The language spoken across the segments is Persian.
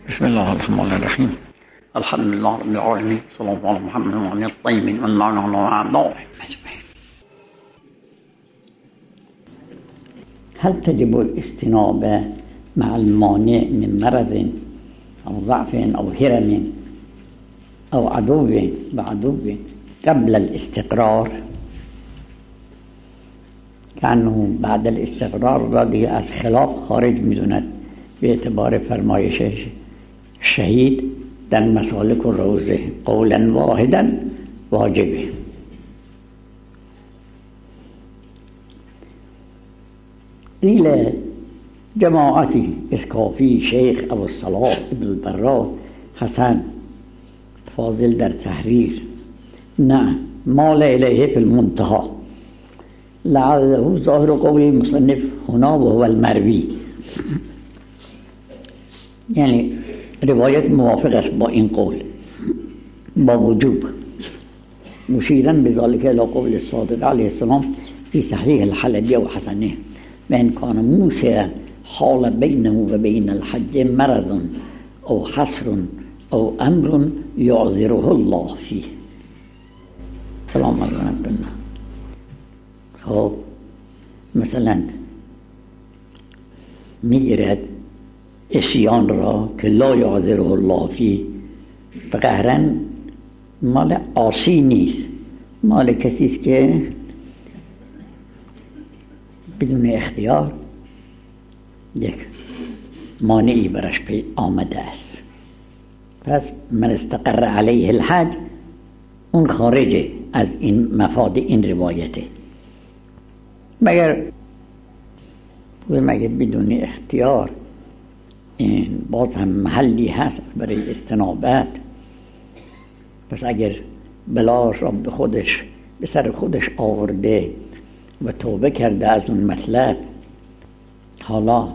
بسم الله الرحمن الرحیم. الحمد لله رب العالمین، صلی الله علی محمد و علی الطیبین و اللعنة علی اعدائهم اجمعین. هل تجب الاجتناب مع المانع من مرض او ضعف او هرم او عدو قبل الاستقرار؟ كأنه بعد الاستقرار را دیگه از خلاف خارج میدوند به اعتبار فرمایش شهید در مسالک الروضه قولا واحدا واجبه. قيل جماعتي اسكافي شيخ ابو الصلاة ابن البراء حسن فاضل در تحریر نعم مال إليه في المنتهى لعله ظاهر قول المصنف هنا وهو المروي، یعنی روایت موافق است با این قول با وجوب، مشیرا بذلك الى قول الصادق علیه السلام في صحیح الحلبی و حسنه و ان کان موسى حال بینه و بین الحج مرض او حصر او امر یعذره الله فيه. سلام علیکم. خب مثلا میگیرد اسیان را که لا یعذره الله فيه فقهرا مال عاصی نیست، مال کسی است که بدون اختیار یک مانعی برش آمده است. پس من استقر علیه الحج اون خارجه از این مفاد این روایته، مگر بدون اختیار این باز هم محلی هست برای استنابت. پس اگر بلاش را به سر خودش آورده و توبه کرده از اون مطلب، حالا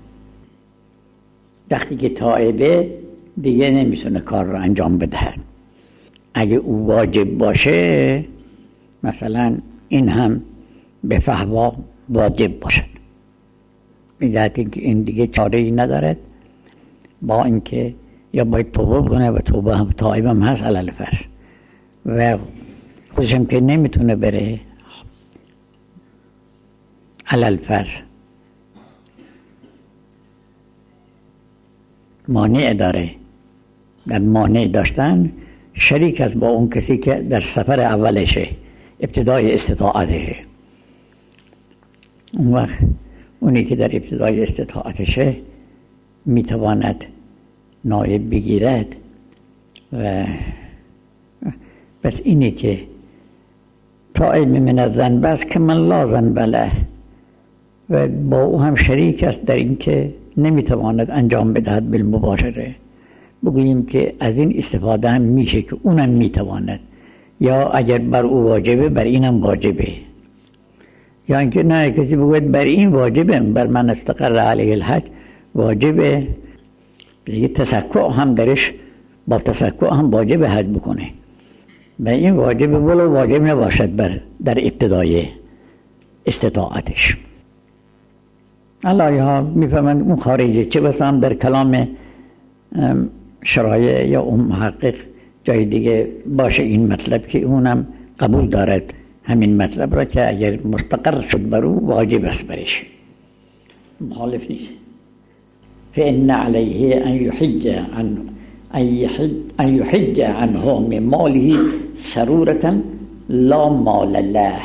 وقتی که تائبه دیگه نمیتونه کار رو انجام بدهد. اگه او واجب باشه مثلا این هم به فهوا واجب باشد، میدهد که این دیگه چاره‌ای ندارد با اینکه یا باید توبه کنه و توبه هم تائب هم هست علل فرض و خودشم که نمیتونه بره علل فرض مانع داره، در مانع داشتن شریک است با اون کسی که در سفر اولشه ابتدای استطاعتشه. اون وقت اونی که در ابتدای استطاعتشه میتواند نایب بگیرد و بس اینی که تائب من الذنب است که من لا ذنب له و با او هم شریک است در این که نمیتواند انجام بدهد بالمباشره. بگوییم که از این استفاده هم میشه که اونم میتواند، یا اگر بر او واجبه بر اینم واجبه، یا اینکه نه کسی بگوید بر این واجبه بر من استقر علیه الحج واجبه، دیگه تسکع هم درش با تسکع هم واجب حج بکنه و این واجب ولو واجب نباشد در ابتدای استطاعتش. الله ها میفهمند اون خارجه، چه بسا هم در کلام شرایع یا اون محقق جای دیگه باشه این مطلب که اونم قبول دارد همین مطلب را که اگر مستقر شد بر او واجب است برش، مخالف نیست. فإن عليه أن يحج عنه من ماله سرورة لا مال له.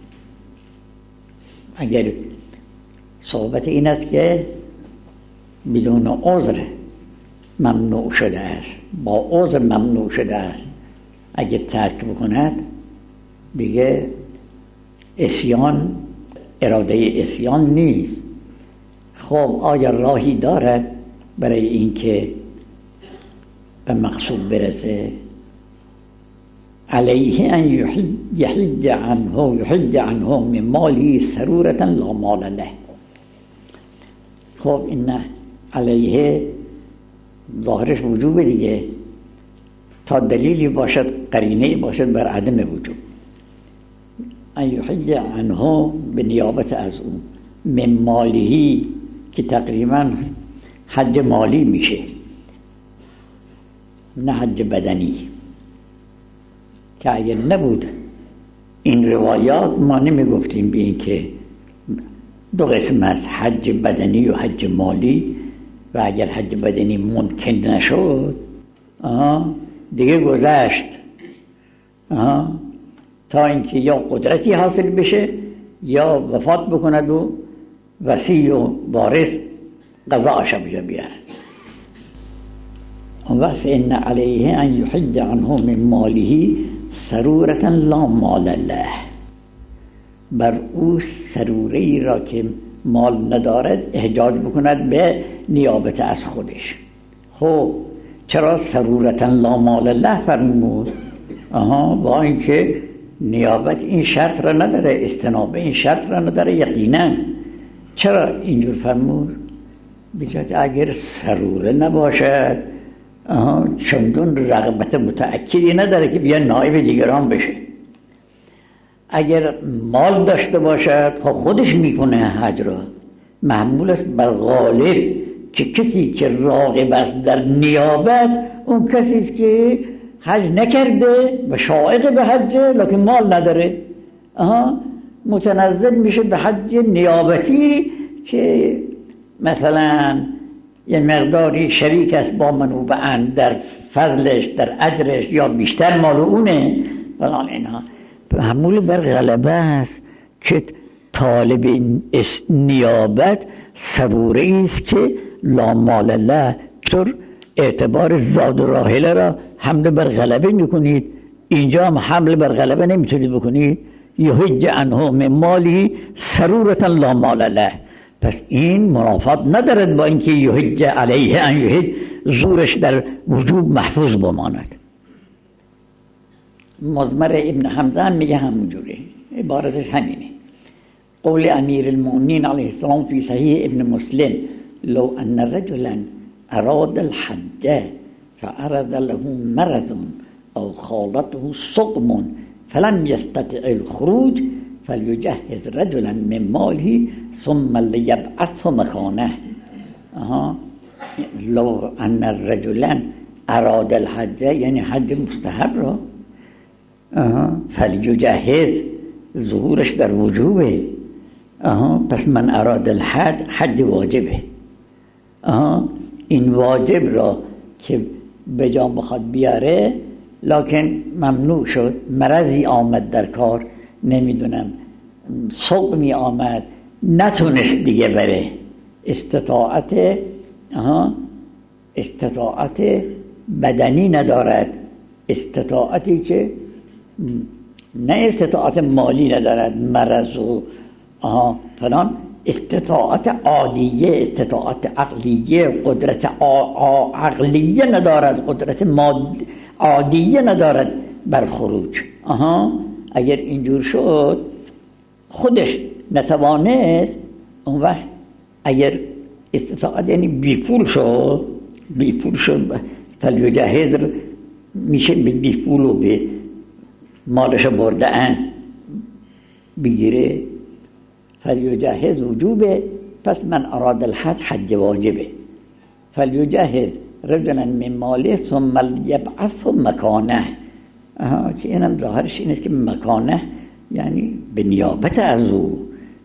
اگر صحبت این است که بدون عذر ممنوع شده است، با عذر ممنوع شده است، اگر ترک بکند دیگه اسیان اراده اسیان نیست. خب آیا راهی دارد برای اینکه به مقصود برسه؟ علیه ان یحج عنه من مالی سرورة لا مال له. خب این علیه ظاهرش وجوب دیگه تا دلیلی باشد، قرینه باشد بر عدم وجوب. ان یحج عنه به نیابت از اون من مالی که تقریبا حج مالی میشه نه حج بدنی، که اگر نبود این روایات ما نمیگفتیم به این که دو قسم است، حج بدنی و حج مالی. و اگر حج بدنی ممکن نشد دیگه گذشت تا اینکه یا قدرتی حاصل بشه یا وفات بکند و وصی و وارث قضاءش بجا بیارد. اون وقت فإن علیه ان یحج عنه من ماله سرورة لا مال له، بر او سروره ای را که مال ندارد احجاج بکند به نیابت از خودش. خب چرا سرورة لا مال له فرمود؟ با اینکه نیابت این شرط را نداره، استنابه این شرط را نداره یقینا. چرا اینجور فرمود؟ بجد اگر سروره نباشد چندون رغبت متأکدی نداره که بیا نائب دیگران بشه. اگر مال داشته باشد خب خودش میکنه حج را. محمول است بر غالب که کسی که راغب است در نیابت اون کسی است که حج نکرده و شائق به حج لکن مال نداره، متنزل میشه به حج نیابتی که مثلا یه مقداری شریک است با منوبعاً در فضلش در اجرش یا بیشتر مال اونه فلان. اینها محمول بر غلبه است که طالب نیابت صبوره است که لا مال له. طور اعتبار زاد و راحله را حمل بر غلبه میکنید، اینجا هم حمل بر غلبه نمیتونید بکنید. یحج عنه من ماله سرورة لا مال له. پس این منافات ندارد با اینکه یحج علیه ان یحج، زورش در وجوب محفوظ بماند. مضمر ابن حمزه میگه همونجوره، عبارتش همینه. قول امیر المؤمنین علیه السلام فی صحیح ابن مسلم لو ان رجلا اراد الحج فعرض له مرض او خالطه سقم فلم يستطع الخروج فليجهز رجلا من ماله ثم ليبعثه مكانه. لو ان رجلا اراد الحج یعنی حج مستحب را فلیجهز، ظهورش در وجوبه. پس من اراد الحج، حج واجبه. این واجب را که به جا بخواد بیاره لکن ممنوع شد، مرضی آمد در کار، نمیدونم سقمی آمد، نتونست دیگه بره، استطاعت بدنی ندارد، استطاعتی که نه استطاعت مالی ندارد، مرض و فلان، استطاعت عادیه، استطاعت عقلیه، قدرت عقلیه ندارد، قدرت عادیه ندارد بر خروج. اگر اینجور شد خودش نتوانست، اون وقت اگر استطاعت یعنی بیپول شد فلیجهز میشه به بیپول و به مالش برده ان بگیره. فلیجهز وجوبه، پس من اراد الحج، حج واجبه. فلیجهز رجلا من ماله ثم یبعثه مکانه، که اینم ظاهرش اینه که مکانه یعنی به نیابت از او،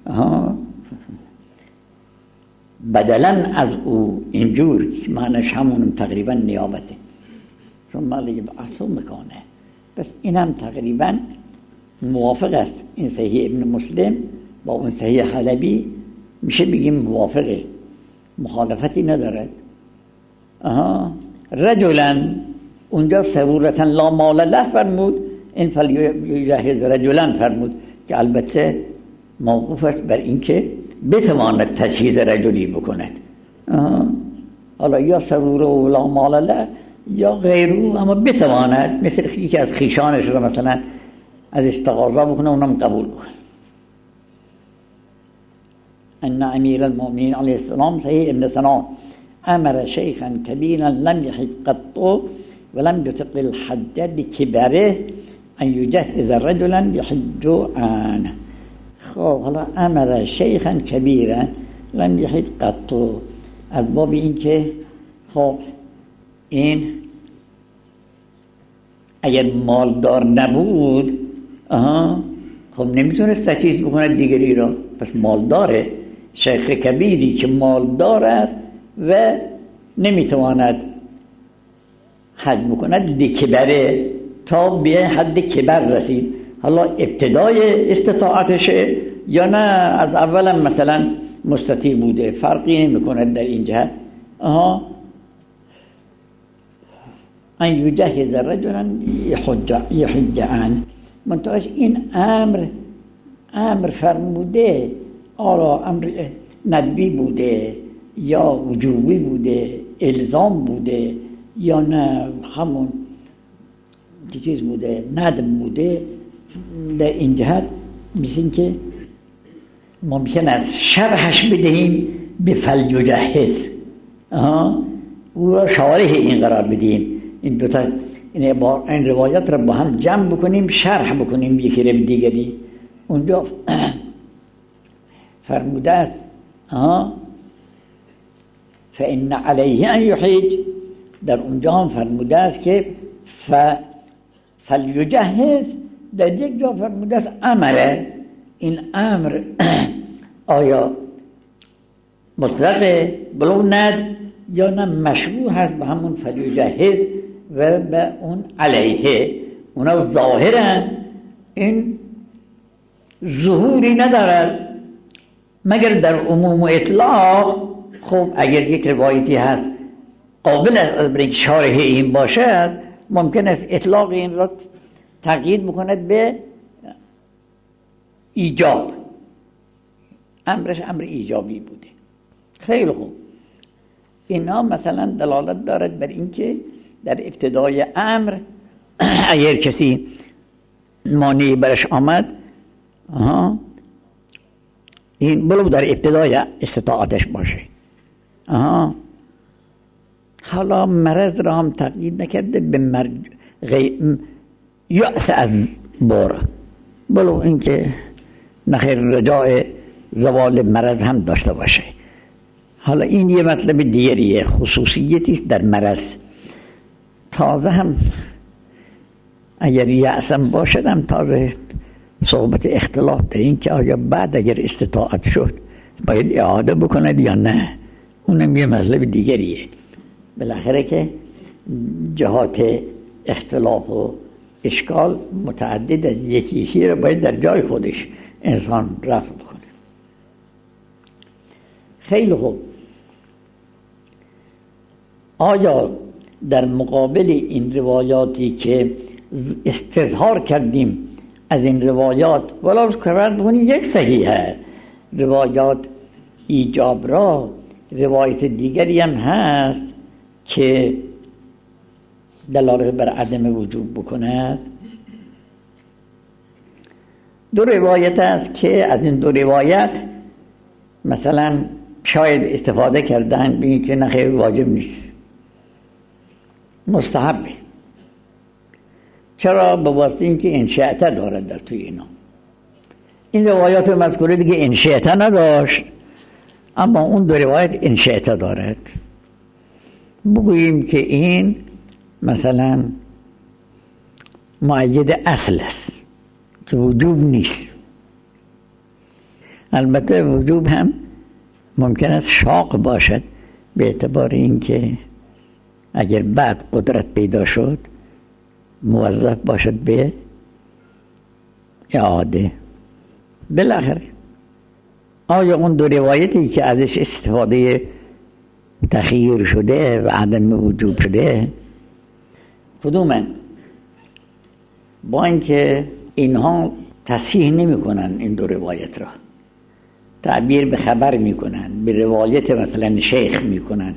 بدلا از او، اینجور معنیش همون تقریبا نیابته. ثم یبعثه مکانه، پس اینم تقریبا موافق است. این صحیح ابن مسلم با اون صحیح حلبی میشه بگیم موافقه، مخالفتی ندارد. رجلا اونجا سرورة لا مال له فرمود، این فلیجهز رجلا فرمود که البته موقوف است بر اینکه بتواند تجهیز رجلی بکند. حالا یا سروره و لا مال له یا غیرو، اما بتواند، مثل یکی از خیشانش رو مثلا ازش تقاضا بکنه اونم قبول بکنه. ان امیر المؤمنین علیه السلام صحیح ابن سنان امر شیخا کبیرا لم یحج قط ولم یطق الحج بکبره ان یجهز رجلا یحج عنه. خب حالا امر شیخا کبیرا لم یحج قط، از باب این که خب این اگر مالدار نبود خب نمیتونست تجهیز بکنه دیگری را، پس مالداره. شیخ کبیری که مالدار است و نمیتواند حج بکند لکبره، تا به حد کبر رسید. حالا ابتدای استطاعتشه یا نه از اولم مثلا مستطیع بوده، فرقی نمیکند در این جهت. ان یجهز رجلا یحج عنه، منتهاش این امر فرموده، آرا امر ندبی بوده یا وجوبی بوده، الزام بوده یا نه همون چیز بوده، ندب بوده. در این جهت مثل که ممکن است شرحش بدهیم به فلیجهز، او را شارح این قرار بدیم. این دوتا این روایت را با هم جمع بکنیم، شرح بکنیم یکی را به دیگری. اونجا فرموده است فإن علیه ان یحج، در اونجا هم فرموده است که فلیجهز، در یک جا فرموده است امره. این امر آیا مطلقه بلو ند یا نه مشروع هست به همون فلیجهز و به اون علیه؟ اونا ظاهرا این ظهوری ندارد مگر در عموم و اطلاق. خب اگر یک روایتی هست قابل از برای شارح این باشد، ممکن است اطلاق این را تقیید بکند به ایجاب، امرش امر ایجابی بوده. خیلی خوب، اینا مثلا دلالت دارد بر اینکه در ابتدای امر اگر کسی مانعی برش آمد، این بلو در ابتدای استطاعتش باشه. حالا مرض را هم تقیید نکرده به یأس از بار، بلو اینکه نخیر رجاء زوال مرض هم داشته باشه. حالا این یه مطلب دیگریه، خصوصیتی است در مرض. تازه هم اگر یأسم باشد هم تازه صحبت اختلاف در این که آیا بعد اگر استطاعت شد باید اعاده بکند یا نه، اونم یه مطلب دیگریه. بالاخره که جهات اختلاف و اشکال متعدد از یکی رو باید در جای خودش انسان رفع بکنه. خیلی خوب، آیا در مقابل این روایاتی که استظهار کردیم از این روایات، ولی کرد یک صحیحه روایات ایجاب را، روایت دیگری هم هست که دلالت بر عدم وجوب بکند؟ دو روایت است که از این دو روایت مثلا شاید استفاده کردن بگید که نخیر واجب نیست، مستحبه. چرا؟ به واسطه اینکه انشأته دارد در توی اینا. این روایات مذکوره دیگه انشأته نداشت، اما اون دو روایت انشأته دارد. بگوییم که این مثلا مؤید اصل است که وجوب نیست. البته وجوب هم ممکن است شاق باشد، به اعتبار اینکه اگر بعد قدرت پیدا شد موظف باشد به اعاده. بالاخره آیا اون دو روایتی که ازش استفاده تخییر شده و عدم وجوب شده کدومن؟ با اینکه اینها تصحیح نمی کنن این دو روایت را، تعبیر به خبر می کنن، به روایت مثلا شیخ می کنن،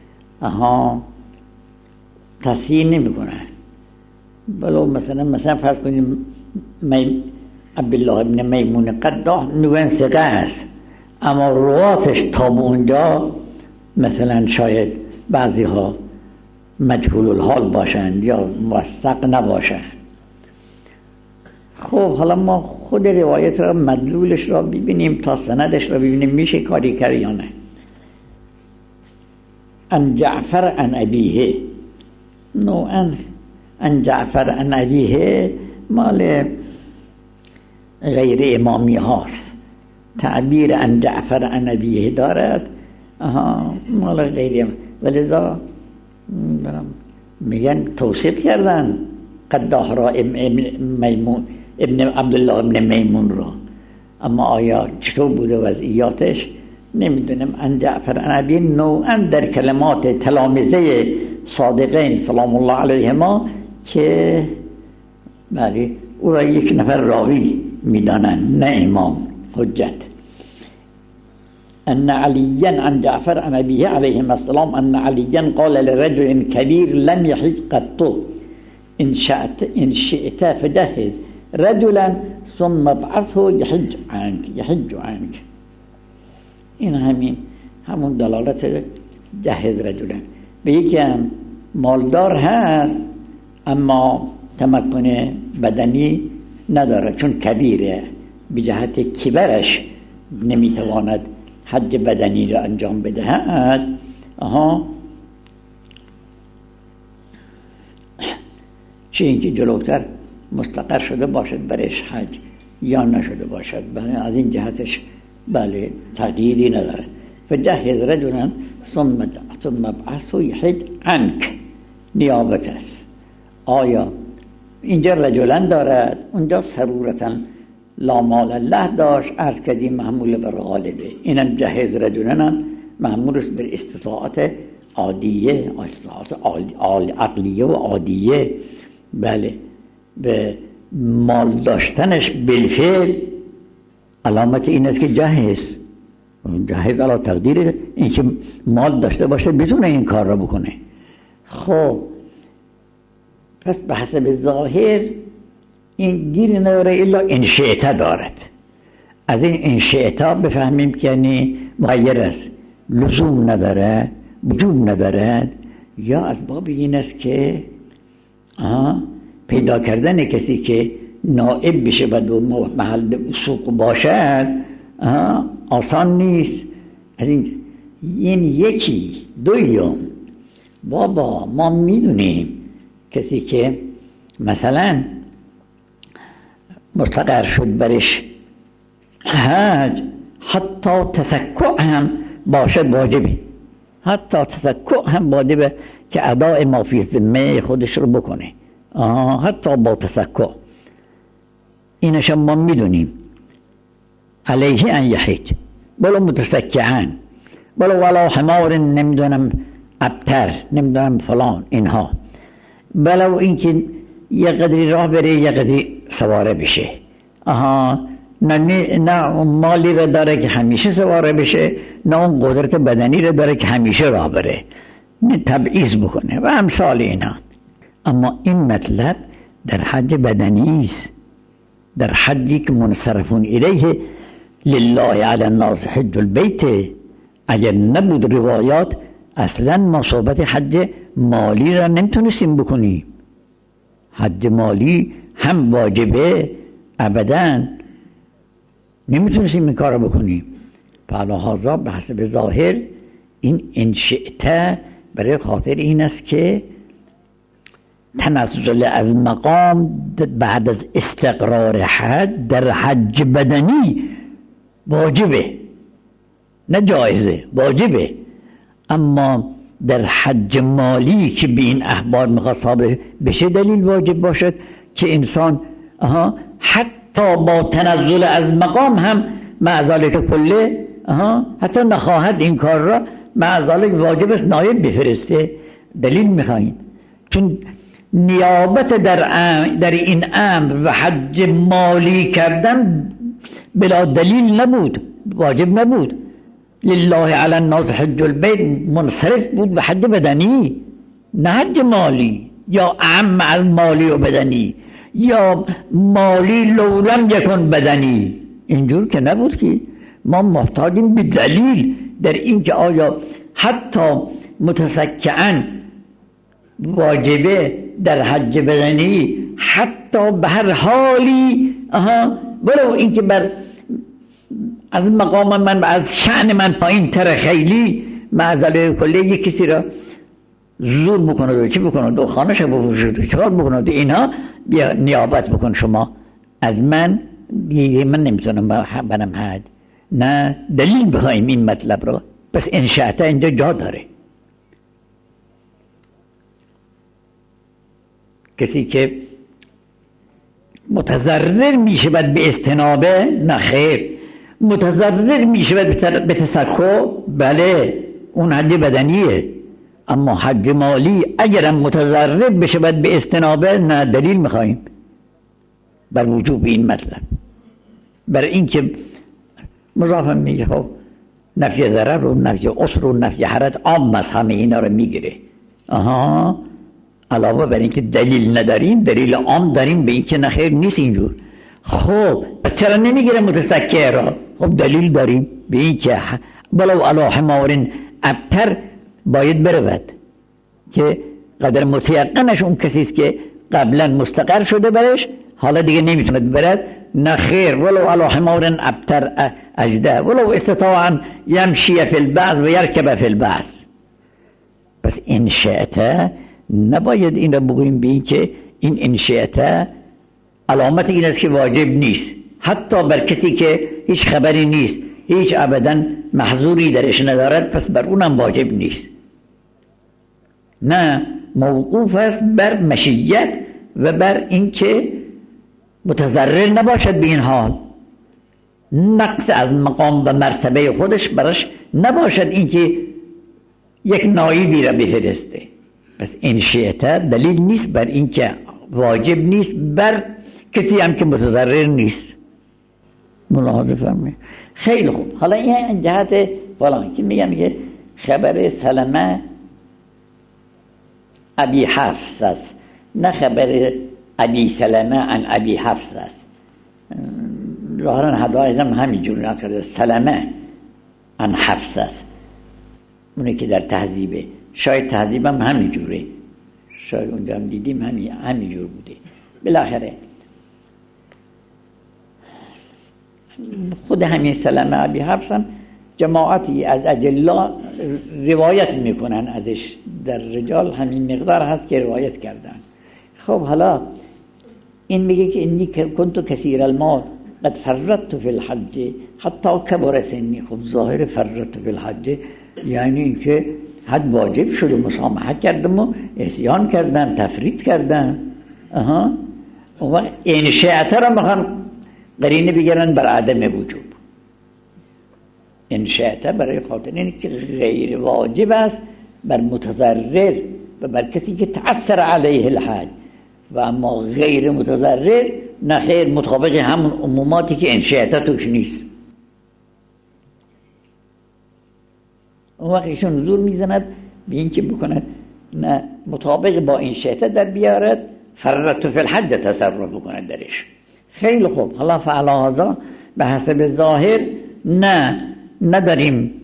تصحیح نمی کنن. بلو مثلا فرض کنیم عبدالله ابن میمون قداح نوین ثقه است، اما رواتش تا به اونجا مثلا شاید بعضی ها مجهول الحال باشند یا موثق نباشند. خب حالا ما خود روایت را مدلولش را ببینیم تا سندش را ببینیم میشه کاری کرد یا نه. ان جعفر عن ابیه، نوعا عن جعفر عن ابیه مال غیر امامی هاست. تعبیر عن جعفر عن ابیه دارد، مال غیر، ولذا میگن توصیف کردن قداح را میمون ابن عبدالله ابن میمون را، اما آیا چطور بوده وضعیاتش نمیدونم. عن جعفر عن ابیه نوعا در کلمات تلامذه صادقین سلام الله علیهما که بله او را یک نفر راوی میدانند نه امام حجت. ان عليا عن جعفر عن ابيه عليهما السلام ان عليا قال لرجل كبير لم يحج قط ان شئت فجهز رجلا ثم ابعثه يحج عنك. این همون دلالت جهز رجلا به یکی هم مالدار هست اما تمکن بدنی نداره، چون کبیره به جهت کبرش نمیتواند حج بدنی را انجام بدهد. چه اینکه جلوتر مستقر شده باشد برش حج یا نشده باشد، از این جهتش بله تغییری نداره. فجهز رجلا ثم ابعثه یحج عنک نیابت است. آیا اینجا رجلن دارد، اونجا سرورتا لا مال الله داشت، عرض کردیم محمول بر غالبه. اینم جهز رجلن محمول است بر استطاعت عادیه، استطاعت عقلیه و عادیه. بله به مال داشتنش بالفعل علامت این است که جهز علا تقدیر این که مال داشته باشه بتونه این کار را بکنه. خب پس به حسب ظاهر این گیر نداره الا انشئتا دارد. از این انشئتا بفهمیم که یعنی مغیر است، لزوم نداره، وجوب ندارد، یا از باب این است که پیدا کردن کسی که نائب بشه و دو محل سوق باشد آسان نیست. از این یکی دویم بابا ما میدونیم کسی که مثلا مستقر شد برش حج حتی تسکع هم باشد واجبه، حتی تسکع هم واجبه که اداء ما فی ذمه خودش رو بکنه، حتی با تسکع. اینش ما میدونیم علیه ان یحج بلو متسکعان بلو ولا حمار نمیدونم ابتر نمیدونم فلان اینها، بلو اینکه یه قدری راه بره یه قدری سواره بشه، نه مالی رو داره که همیشه سواره بشه، نه اون قدرت بدنی رو داره که همیشه راه بره، نه تبعیض بکنه و امثال اینا. اما این مطلب در حج بدنی است، در حجی که منصرفون الیه لله علی الناس حج البیت. اگر نبود روایات اصلا ما صحبت حج مالی را نمیتونستیم بکنیم. حج مالی هم واجبه، ابدا نمیتونستیم این کار را بکنیم. فعلا به حسب ظاهر این انشئته برای خاطر این است که تنزل از مقام بعد از استقرار حج در حج بدنی واجبه، نه جایزه، واجبه. اما در حج مالی که به این احبار میخواست بشه دلیل واجب باشد که انسان حتی با تنزل از مقام هم معذالک کله حتی نخواهد این کار را معذالک واجب است نایب بفرسته. دلیل میخواییم چون نیابت در این امر و حج مالی کردن بلا دلیل نبود، واجب نبود. لله علی الناس حج البیت منصرف بود به حج بدنی، نه حج مالی یا اعم از مالی و بدنی یا مالی لولم یکن بدنی. اینجور که نبود که ما محتاجیم به دلیل در این که آیا حتی متسکعاً واجبه در حج بدنی، حتی به هر حالی ولو این که بر از مقام من و از شأن من پایین تر خیلی معذله کلی یک کسی را زور بکنه و چی بکنه و خانه‌ش بفروشه و چکار بکنه و اینا، بیا نیابت بکن شما از من، دیگه من نمیتونم برم حج. نه دلیل بخوایم این مطلب رو. پس انشاءتا اینجا جا داره. کسی که متضرر میشود به استنابه، نه خیر. متضرر میشود به تسکع، بله اون حج بدنیه. اما حج مالی اگرم متضرر بشود به استنابه، نه دلیل میخوایم بر وجوب این مطلب. برای اینکه مضافم میگه خب نفی ضرر و نفی عسر و نفی حرج عام از همه اینا رو میگیره. علاوه بر اینکه دلیل نداریم، دلیل عام داریم به اینکه نخیر نیست اینجور. خب پس چرا نمیگیره متسکع را؟ خب دلیل داریم به اینکه ولو علی حمار ابتر باید برود، که قدر متیقنش اون کسیست که قبلا مستقر شده برش، حالا دیگه نمیتونه برد. نه خیر، ولو علی حمار ابتر اجده ولو استطاع ان یمشی فی البعض و یرکب فی البعض. پس انشاءتا نباید این را بگوییم به این که این انشاءتا علامت این است که واجب نیست، حتی بر کسی که هیچ خبری نیست، هیچ ابدا محظوری درش ندارد، پس بر اونم واجب نیست. نه، موقوف است بر مشیت و بر اینکه متضرر نباشد به این حال، نقص از مقام و مرتبه خودش برش نباشد اینکه یک نایبی را بفرسته. پس انشاءتا دلیل نیست بر اینکه واجب نیست بر کسی هم که متضرر نیست. ملاحظه فرمایید. خیلی خوب. حالا این جهت فلان که میگم خبر سلمه ابی حفص است، نه خبر ابی سلمه عن ابی حفص است. ظاهرا هدایت هم همینجور نکرده، سلمه عن حفص است، اونه که در تهذیبه. شاید تهذیب هم همینجوره، شاید اونجا هم دیدیم همینجور بوده. بالاخره خود همین سلمه ابی حفص هم جماعتی از اجلا روایت میکنن ازش، در رجال همین مقدار هست که روایت کردن. خب حالا این میگه که انی کنت کثیر المال قد فرطت فی الحج حتی کبر سنی. خب ظاهر فرطت فی الحج یعنی اینکه حد واجب شد و مسامحه کردم و عصیان کردم، تفرید کردم. و انشاءتا را میخوان قرینه بگیرن بر عدم وجوب. انشاءتا برای خاطر اینه که غیر واجب است بر متضرر و بر کسی که تأثر علیه الحج، و اما غیر متضرر نه خیر، مطابق همون عموماتی که انشاءتا توش نیست. اون وقت ایشون زور میزند به این که بکند نه مطابق با انشاءتا در بیارد، فرطت فی الحج تصرف بکند درش. خیلی خوب. حالا فعلا به حسب ظاهر نداریم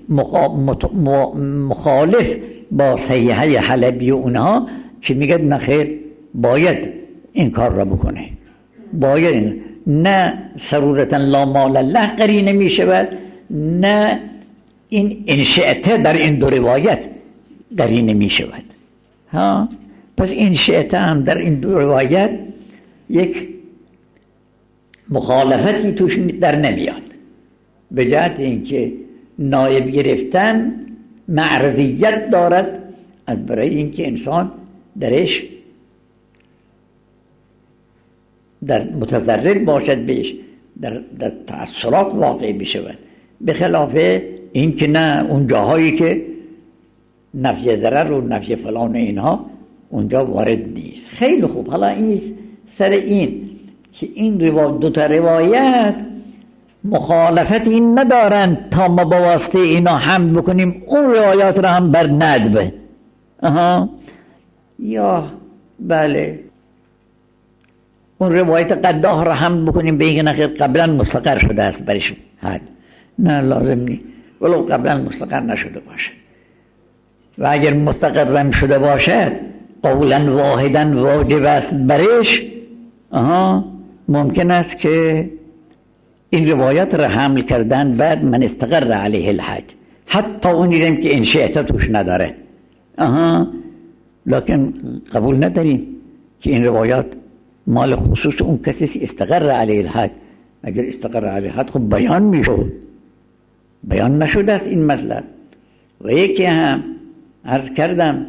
مخالف با صحیحه حلبی و اونها که میگد نه خیر باید این کار را بکنه، باید نه سرورتا لا مال له قرینه میشود، نه این انشاءتا در این دو روایت قرینه میشود. پس انشاءتا هم در این دو روایت یک مخالفتی توش در نمیاد، به جهت اینکه نایب گرفتن معرضیت دارد از برای اینکه انسان درش در متضرر باشد بهش، در تأثیرات واقع بشود، به خلاف اینکه نه اون جاهایی که نفی ضرر و نفی فلان اینها اونجا وارد نیست. خیلی خوب. حالا این سر این که این دو تا روایت مخالفت این ندارند تا ما با واسطه اینا حمل بکنیم اون روایات را هم بر ندبه. یا بله اون روایت قداه را حمل بکنیم به اینکه نخیر قبلا مستقر شده است برش حد. نه لازم نیست ولو قبلا مستقر نشده باشد، و اگر مستقرم شده باشد قولا واحدا واجب است برش، ممکن است که این روایت را حمل کردن بعد من استقر علیه الحج، حتی اونی که انشاءتا توش نداره. لکن قبول نداریم که این روایات مال خصوص اون کسی استقر علیه الحد. اگر استقر علیه الحد خب بیان میشد، بیان نشده است این مطلب. و یکی هم عرض کردم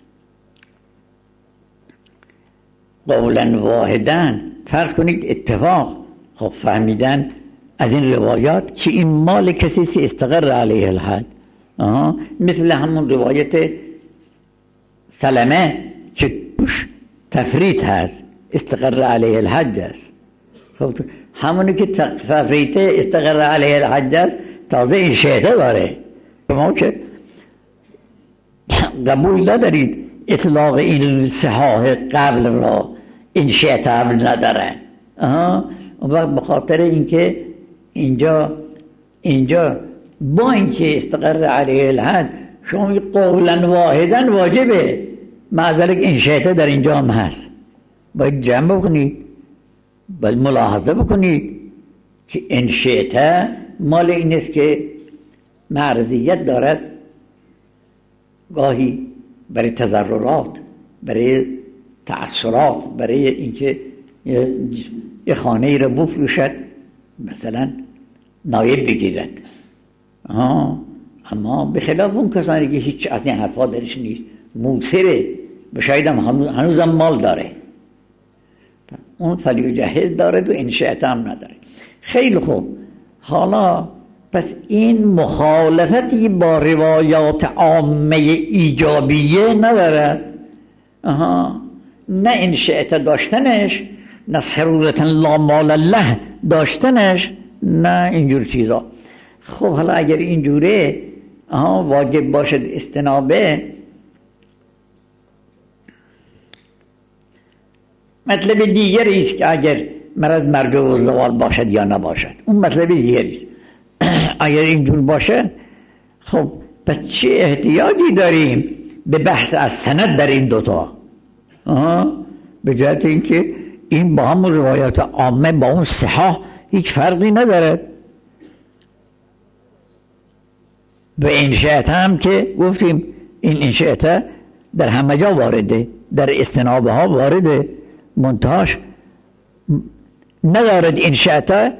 قولا واحدا، فرض کنید اتفاق خب فهمیدن از این روایات که این مال کسی استقر علیه الحد، مثل همون روایت سلمه که توش تفریط هست، استقر علیه الحج است. خب همونی که تفریط استقر علیه الحج است تازه این شهده داره. شما که قبول ندارید اطلاق این صحاح قبل را، این شهده قبل نداره. اون وقت بخاطر اینکه اینجا با اینکه استقر علیه الحد شما قولا واحدا واجبه، معذلک این شهده در اینجا هم هست. باید جمع بکنید، باید ملاحظه بکنید که این شهده مال این است که معرضیت دارد گاهی برای تضررات، برای تأثیرات، برای اینکه یه خانه ای را بفروشد مثلا نایب بگیرد. اما به خلاف اون کسانی که هیچ از این حرفا درش نیست، موثره و شاید هم هنوزم مال داره، اون فلیجهز داره و انشاءت هم نداره. خیلی خوب، حالا پس این مخالفتی با روایات عامه ایجابیه ندارد. نه انشاءت داشتنش، نه سرورتا لا مال له داشتنش، نه اینجور چیزا. خب حالا اگر اینجوره واجب باشد استنابه، مطلب دیگری است که اگر مرض مرجع و زوال باشد یا نباشد، اون مطلب دیگری است. اگر اینجور باشه خب پس چه احتیاجی داریم به بحث از سند در این دوتا؟ به جهت اینکه این با هم روایات عامه با اون صحاح هیچ فرقی ندارد. و انشاءت هم که گفتیم این انشاءت در همه جا وارده، در استنابه ها وارده، منتهاش ندارد. انشاءت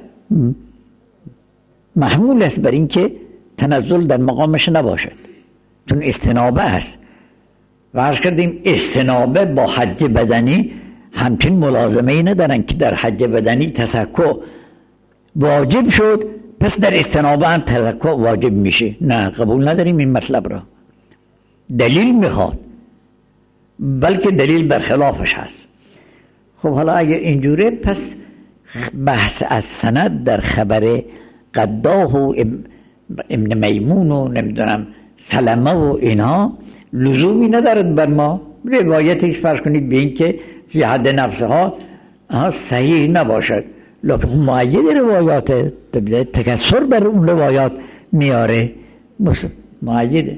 محمول است بر اینکه تنزل در مقامش نباشد، چون استنابه است. و عرض کردیم استنابه با حج بدنی همچین ملازمه ای ندارن که در حج بدنی تسکع واجب شد پس در استنابه هم تسکع واجب میشه. نه، قبول نداریم این مطلب را. دلیل میخواد، بلکه دلیل برخلافش هست. خب حالا اگر اینجوره پس بحث از سند در خبر قداه و ابن میمون و نمیدونم سلمه و اینها لزومی ندارد بر ما. روایتی فرض کنید به این که فی حد نفسها صحیح نباشد، لکن معید روایات تکسر بر اون روایات میاره، معید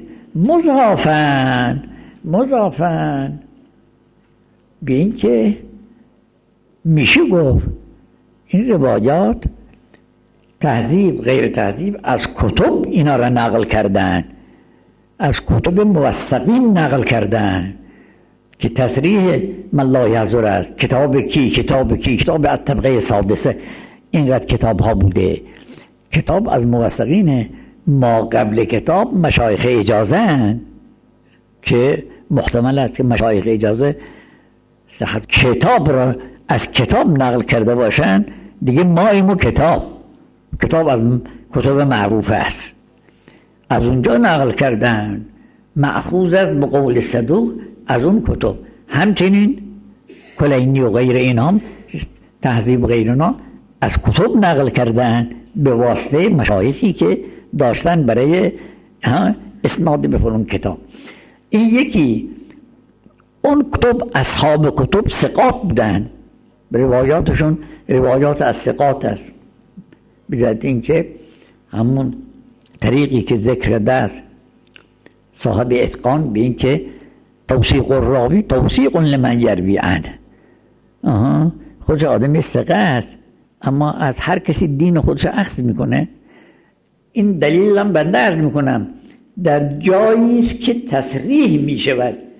مضافن به این که میشه گفت این روایات تهذیب غیر تهذیب از کتب اینا را نقل کردن، از کتب موثقین نقل کردن که تصریح من لا یحضر است. کتاب کتاب از طبقه سادسه اینقدر کتاب ها بوده. کتاب از موثقین، ما قبل کتاب مشایخ اجازه هن که محتمل است که مشایخ اجازه صحت کتاب را از کتاب نقل کرده باشن. دیگه ما ایمو کتاب از کتب معروف است، از اونجا نقل کردن، مأخوذ است به قول صدوق از اون کتب. همچنین کلینی و غیر اینام تهذیب و غیر اینا از کتب نقل کردن به واسطه مشایخی که داشتن برای اسناد به فلان کتاب. این یکی. اون کتب اصحاب کتب ثقات بودن، روایاتشون روایات از ثقات است، بذات این که همون طریقی که ذکر دست صاحب اتقان به این که توثیق الراوی توثیق لمن یروی عنه. خودش آدم ثقه است اما از هر کسی دین خودش اخذ میکنه. این دلیل هم بنده عرض میکنم در جایی است که تصریح میشود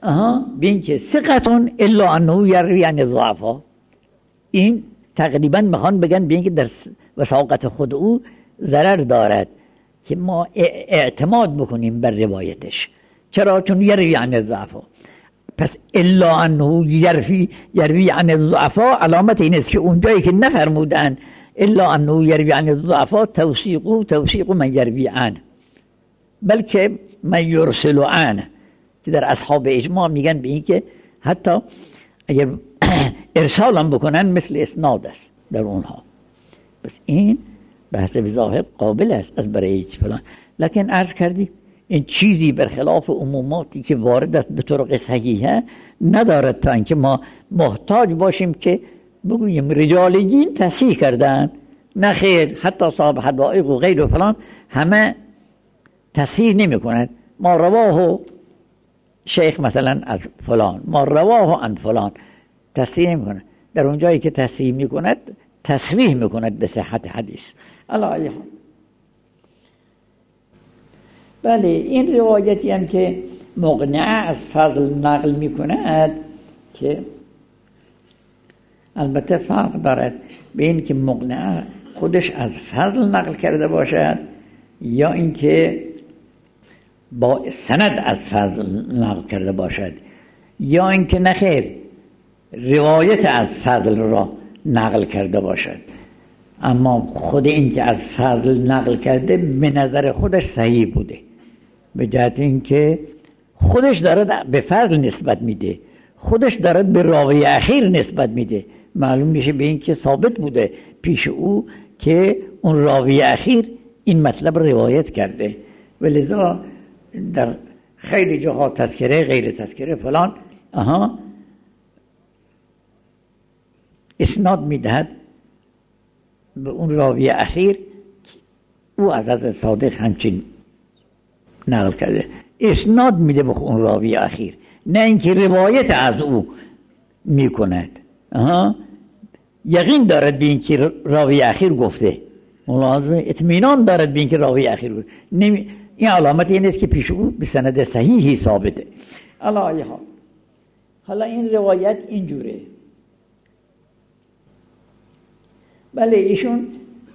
بین که ثقتون الا انه یروی عن الضعفاء. این تقریبا میخوان بگن بین که در وثاقت خود او ضرر دارد که ما اعتماد بکنیم بر روایتش. چرا؟ چون یروی عن الضعفاء. پس الا انه یروی عن الضعفاء علامت این است که اونجایی که نفرمودن الا انه یروی عن الضعفاء توثیق من یروی عنه، بلکه من یرسل عنه، که در اصحاب اجماع میگن به این که حتی اگر ارسال هم بکنن مثل اسناد است در اونها. بس این به حسب ظاهر قابل است از برای فلان، لکن عرض کردی این چیزی برخلاف عموماتی که وارد است به طرق صحیحه ندارد تا اینکه ما محتاج باشیم که بگوییم رجال دین تصحیح کردن. نه خیر، حتی صاحب حدائق و غیر و فلان همه تصحیح نمی کند. ما رواه شیخ مثلا از فلان، ما رواه عن فلان، تصحیح نمی کند. در اونجایی که تصحیح می کند تصریح می کند به صحت حدیث. علی حال بله، این روایتی هم که مقنعه از فضل نقل می کند که البته فرق دارد به این که مقنعه خودش از فضل نقل کرده باشد یا اینکه با سند از فضل نقل کرده باشد، یا اینکه نخیر روایت از فضل را نقل کرده باشد. اما خود این که از فضل نقل کرده به نظر خودش صحیح بوده، به جهت اینکه خودش دارد به فضل نسبت میده، خودش دارد به راوی اخیر نسبت میده. معلوم میشه به این که ثابت بوده پیش او که اون راوی اخیر این مطلب روایت کرده، و لذا در خیلی جاها تذکره غیر تذکره فلان اسناد میدهد به اون راوی اخیر او از حضرت صادق همچین نقل کرده، اسناد میده به اون راوی اخیر، نه اینکه روایت از او میکند. یقین دارد به اینکه راوی اخیر گفته، ملاحظه اطمینان دارد به اینکه راوی اخیر گفته. این علامت این است که پیش او به سند صحیحی ثابته. علی حال حالا این روایت اینجوره. بله، ایشون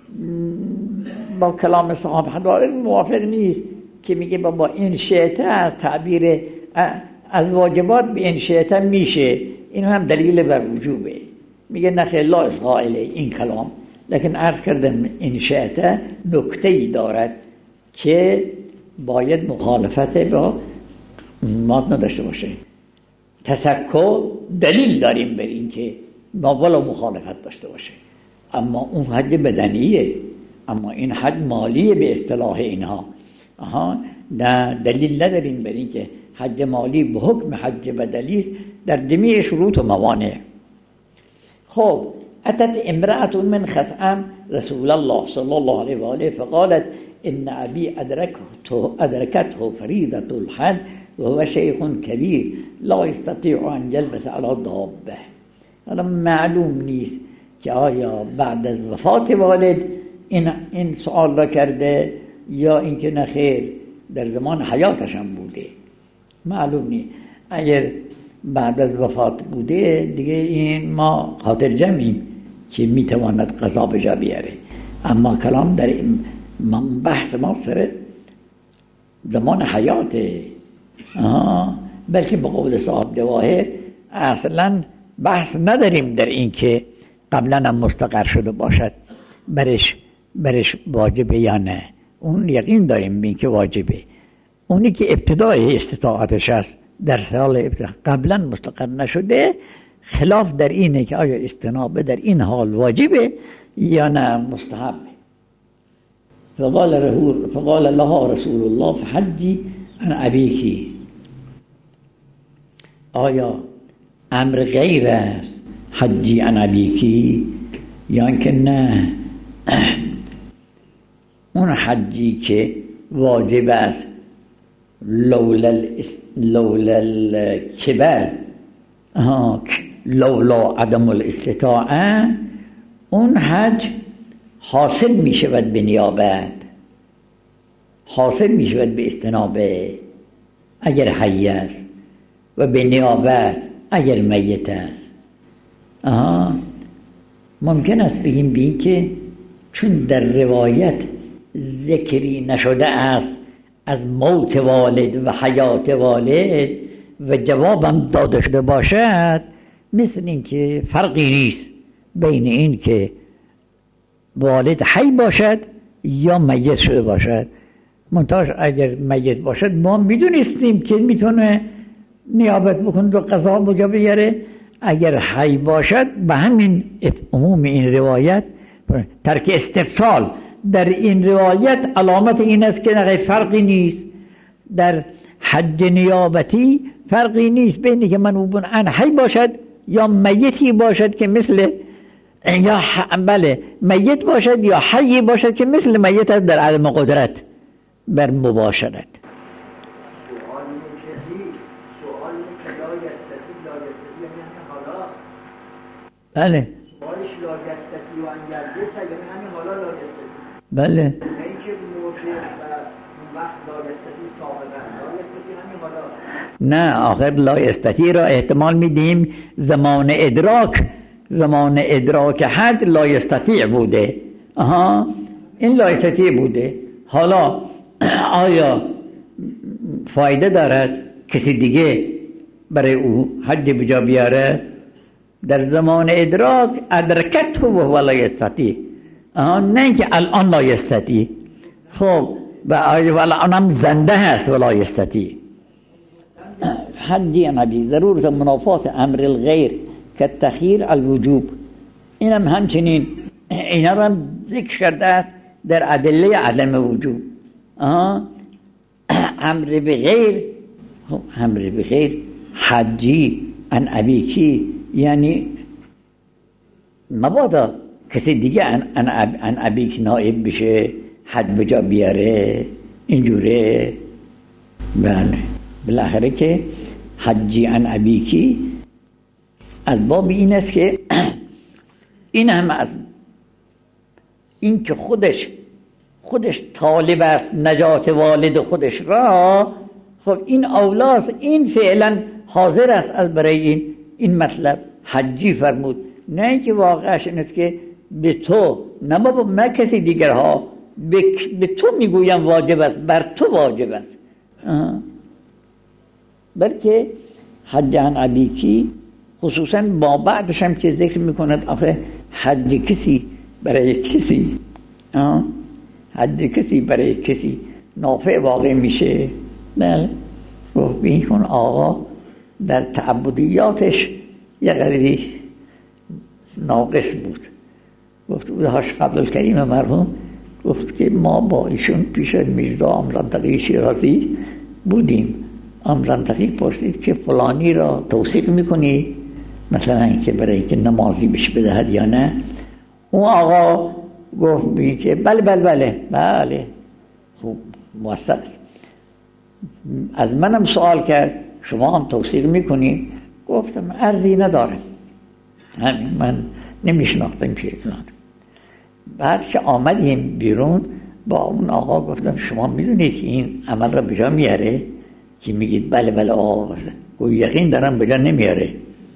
با کلام صاحب حدائق موافق نیست که میگه با این شیطه از تعبیر از واجبات به این شیطه میشه، این هم دلیل بر وجوبه. میگه نخیر لا قائله این کلام، لکن عرض کردم این شیطه نکته‌ای دارد که باید مخالفت با مات نداشته باشه. تسکر دلیل داریم بر این که ما ولا مخالفت داشته باشه، اما اون حج بدنیه، اما این حج مالیه به اصطلاح اینها. نه دلیل نداریم بر این که حج مالی به حکم حج بدنی است در جمیع شروط و موانع. خب اتت امرأة من خثعم رسول الله صلی الله علیه و آله فقالت ان ابي ادركته فريضة الحج وهو شيخ كبير لا يستطيع ان يلبس على دابه. حالا معلوم نیست که آیا بعد از وفات والد این سوال را کرده یا اینکه نخیر در زمان حیاتش هم بوده، معلوم نیست. اگر بعد از وفات بوده دیگه این ما خاطر جمعیم که میتواند قضا به جا بیاره، اما کلام در این بحث ما سر زمان حیاته. بلکه به قول صاحب جواهر اصلا بحث نداریم در این که قبلا هم مستقر شده باشد برش واجبه یا نه. اون یقین داریم بین که واجبه. اونی که ابتدای استطاعتش است در سال قبلا مستقر نشده، خلاف در اینه که آیا استنابه در این حال واجبه یا نه مستحبه. فقال لها رسول الله فحجی عن ابیکی. آیا امر غیر است حجی عن ابیکی یا اینکه نه اون حجی که واجب است لولا الكبر لولا عدم الاستطاعه، اون حج حاصل می شود به نیابت، حاصل می شود به استنابه اگر حی است. و به نیابت اگر میت است. ممکن است بگیم بین که چون در روایت ذکری نشده است از موت والد و حیات والد و جوابم داده شده باشد، مثل این که فرقی نیست بین این که والد حی باشد یا میت شده باشد. منتهاش اگر میت باشد ما میدونستیم که میتونه نیابت بکنه و قضا بجا بیاره. اگر حی باشد به همین عموم این روایت ترک استفصال در این روایت علامت این است که نقی فرقی نیست. در حج نیابتی فرقی نیست بینی که منوبون عن حی باشد یا میتی باشد که مثل یا بله میت باشد یا حی باشد که مثل میت است در عدم قدرت بر مباشرت. بله بله نه آخر لا یستطیع را احتمال میدیم زمان ادراک حد لا یستطیع بوده. این لا یستطیع بوده. حالا آیا فایده دارد کسی دیگه برای او حد بجا بیاره؟ در زمان ادراک ادرکت و لا یستطیع، نه اینکه الان لا یستطیع. خب و الان هم زنده هست ولا یستطیع. حدی نبی ضرورت منافات امر الغیر که تخییر الوجوب، اینم همچنین اینا رو هم ذکر کرده است در ادله عدم وجوب. امر بغیر، امر بغیر حجی ان ابیکی، یعنی مبادا کسی دیگه ان ابیک نائب بشه حد بجا بیاره اینجوره. بله بالاخره که حجی ان ابیکی از باب این است که این هم از این که خودش طالب است نجات والد خودش را، خب این اولاست، این فعلا حاضر است از برای این مطلب حجی فرمود. نه اینکه واقعش این است که به تو، نه بابا من کسی دیگرها، به تو میگویم واجب است، بر تو واجب است. بلکه حج عن ابیکی خصوصا با بعدش هم که ذکر میکند آخه حج کسی برای کسی، حج کسی برای کسی نافع واقع میشه. بله گفت بیکن آقا در تعبدیاتش یه قدری ناقص بود. گفت بودهاش قبل الکریم مرحوم گفت که ما با ایشون پیش میرزا آمزنطقی شیرازی بودیم. آمزنطقی پرسید که فلانی را توصیق میکنی مثلا اینکه برای که نمازی بشه بدهد یا نه؟ اون آقا گفت بی که بله بله بله بله خوب موثق است. از منم سوال کرد شما هم توصیق میکنی؟ گفتم عرضی ندارم، همین من نمیشناختم که فلان. بعد که آمدیم بیرون با اون آقا گفتم شما میدونید که این عمل را بجا میاره؟ که میگید بله بله آقا. گفت یقین دارم بجا نمیاره.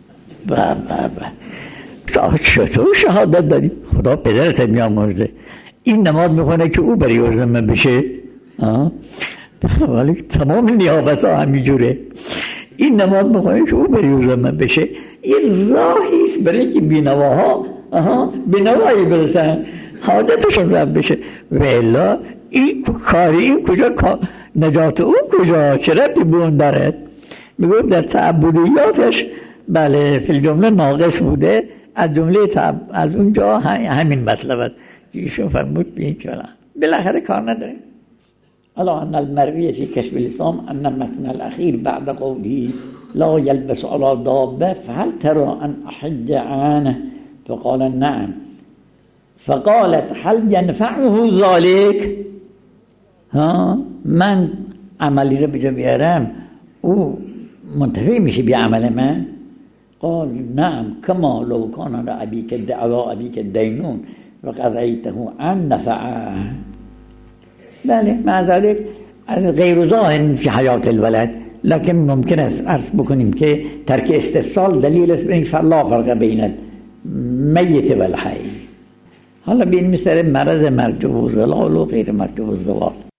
چطور شهادت داری؟ خدا پدرت میامرزه. این نماز میخونه که او برای ارزمه بشه، ولی تمام نیابت ها همینجوره. این نماز میخونه که او برای ارزمه بشه. این راهیست برای که بینواها بینوایی برسن حاجتشون رفت بشه. ولی این کاری این کجا نجات او کجا چه ربطی به اون داره؟ میگویم در تعبدیاتش بله فی الجمله ناقص بوده. از جمله از اونجا همین مطلب است که ایشون فرمود به این کلام بالاخره کار نداره. الا ان المروی فی کشف الاسلام ان متن الاخیر بعد قوله لا يلبس على دابه فهل ترى ان احج عنه فقال نعم فقالت هل ينفعه ذلك؟ من عملی رو بجا بیارم او منتفع میشه بی عمل من؟ قال نعم كما لو كان لأبيك الدعوى أبيك الدينون وقضيته عن نفعه. بله مع ذلك غير ظاهر في حياة الولد، لکن ممکن است عرض بکنیم که ترک استفسال دلیل است بر اینکه لا فرق بین المیت و الحی. حالا بین مثل مرض مرجو و زلال و غیر مرجو و زلال.